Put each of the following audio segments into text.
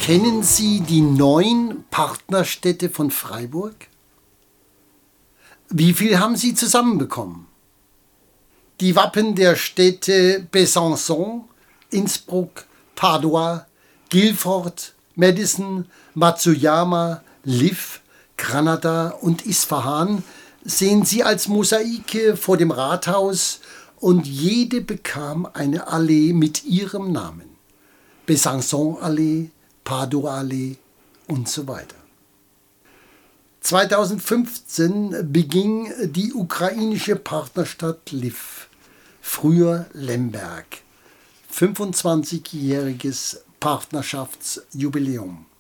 Kennen Sie die 9 Partnerstädte von Freiburg? Wie viel haben Sie zusammenbekommen? Die Wappen der Städte Besançon, Innsbruck, Padua, Guilford, Madison, Matsuyama, Lviv, Granada und Isfahan sehen Sie als Mosaike vor dem Rathaus und jede bekam eine Allee mit ihrem Namen. Besançon-Allee, Padua-Allee und so weiter. 2015 beging die ukrainische Partnerstadt Lviv, früher Lemberg, 25-jähriges Partnerschaftsjubiläum.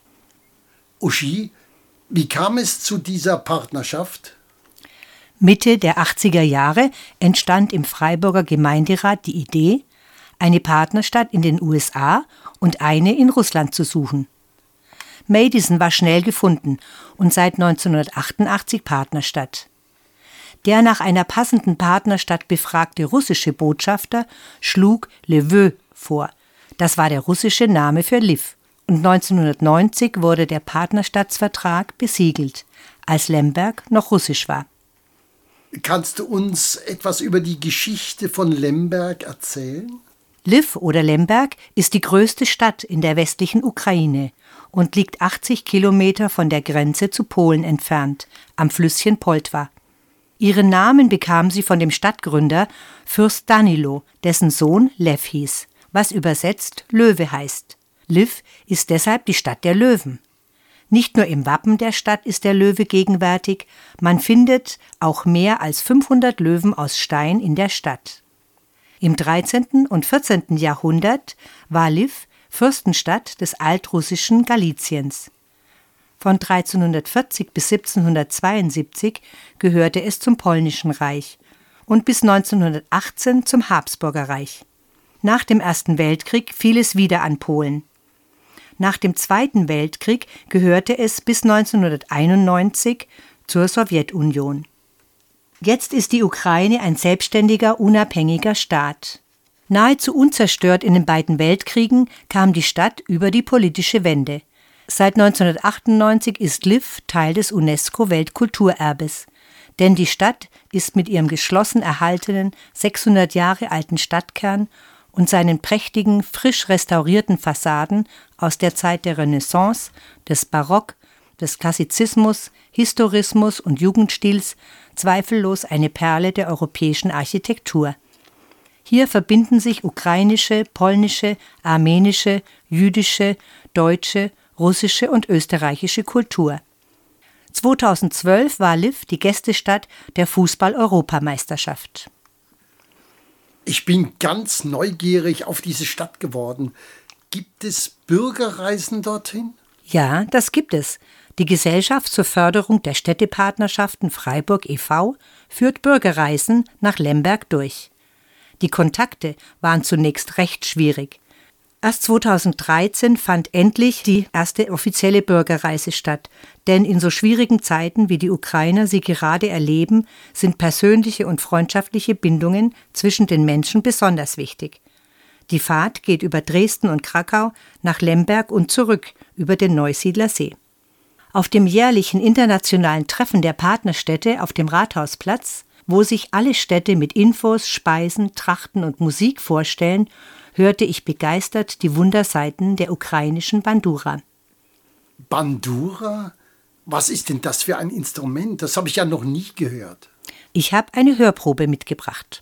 Uschi, wie kam es zu dieser Partnerschaft? Mitte der 80er Jahre entstand im Freiburger Gemeinderat die Idee, eine Partnerstadt in den USA und eine in Russland zu suchen. Madison war schnell gefunden und seit 1988 Partnerstadt. Der nach einer passenden Partnerstadt befragte russische Botschafter schlug Lviv vor. Das war der russische Name für Lviv. Und 1990 wurde der Partnerstadtsvertrag besiegelt, als Lemberg noch russisch war. Kannst du uns etwas über die Geschichte von Lemberg erzählen? Lviv oder Lemberg ist die größte Stadt in der westlichen Ukraine und liegt 80 Kilometer von der Grenze zu Polen entfernt, am Flüsschen Poltwa. Ihren Namen bekam sie von dem Stadtgründer Fürst Danilo, dessen Sohn Lew hieß, was übersetzt Löwe heißt. Lviv ist deshalb die Stadt der Löwen. Nicht nur im Wappen der Stadt ist der Löwe gegenwärtig, man findet auch mehr als 500 Löwen aus Stein in der Stadt. Im 13. und 14. Jahrhundert war Lviv Fürstenstadt des altrussischen Galiciens. Von 1340 bis 1772 gehörte es zum Polnischen Reich und bis 1918 zum Habsburgerreich. Nach dem Ersten Weltkrieg fiel es wieder an Polen. Nach dem Zweiten Weltkrieg gehörte es bis 1991 zur Sowjetunion. Jetzt ist die Ukraine ein selbstständiger, unabhängiger Staat. Nahezu unzerstört in den beiden Weltkriegen kam die Stadt über die politische Wende. Seit 1998 ist Lviv Teil des UNESCO-Weltkulturerbes. Denn die Stadt ist mit ihrem geschlossen erhaltenen, 600 Jahre alten Stadtkern und seinen prächtigen, frisch restaurierten Fassaden aus der Zeit der Renaissance, des Barock, des Klassizismus, Historismus und Jugendstils zweifellos eine Perle der europäischen Architektur. Hier verbinden sich ukrainische, polnische, armenische, jüdische, deutsche, russische und österreichische Kultur. 2012 war Lviv die Gästestadt der Fußball-Europameisterschaft. Ich bin ganz neugierig auf diese Stadt geworden. Gibt es Bürgerreisen dorthin? Ja, das gibt es. Die Gesellschaft zur Förderung der Städtepartnerschaften Freiburg e.V. führt Bürgerreisen nach Lemberg durch. Die Kontakte waren zunächst recht schwierig. Erst 2013 fand endlich die erste offizielle Bürgerreise statt, denn in so schwierigen Zeiten, wie die Ukrainer sie gerade erleben, sind persönliche und freundschaftliche Bindungen zwischen den Menschen besonders wichtig. Die Fahrt geht über Dresden und Krakau nach Lemberg und zurück über den Neusiedler See. Auf dem jährlichen internationalen Treffen der Partnerstädte auf dem Rathausplatz, wo sich alle Städte mit Infos, Speisen, Trachten und Musik vorstellen, hörte ich begeistert die Wunderseiten der ukrainischen Bandura. Bandura? Was ist denn das für ein Instrument? Das habe ich ja noch nie gehört. Ich habe eine Hörprobe mitgebracht.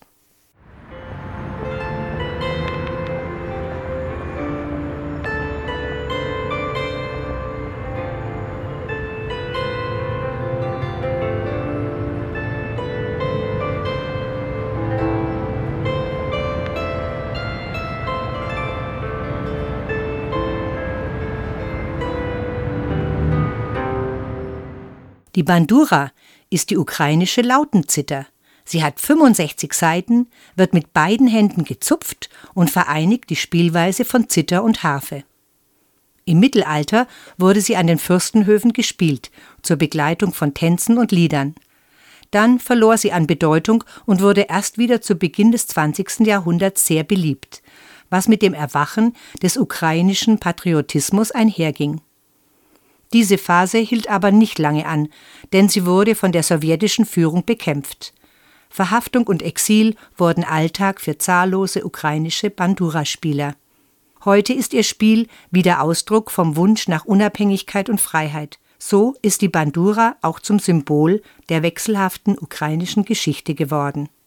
Die Bandura ist die ukrainische Lautenzither. Sie hat 65 Saiten, wird mit beiden Händen gezupft und vereinigt die Spielweise von Zither und Harfe. Im Mittelalter wurde sie an den Fürstenhöfen gespielt, zur Begleitung von Tänzen und Liedern. Dann verlor sie an Bedeutung und wurde erst wieder zu Beginn des 20. Jahrhunderts sehr beliebt. was mit dem Erwachen des ukrainischen Patriotismus einherging. Diese Phase hielt aber nicht lange an, denn sie wurde von der sowjetischen Führung bekämpft. Verhaftung und Exil wurden Alltag für zahllose ukrainische Bandura-Spieler. Heute ist ihr Spiel wieder Ausdruck vom Wunsch nach Unabhängigkeit und Freiheit. So ist die Bandura auch zum Symbol der wechselhaften ukrainischen Geschichte geworden.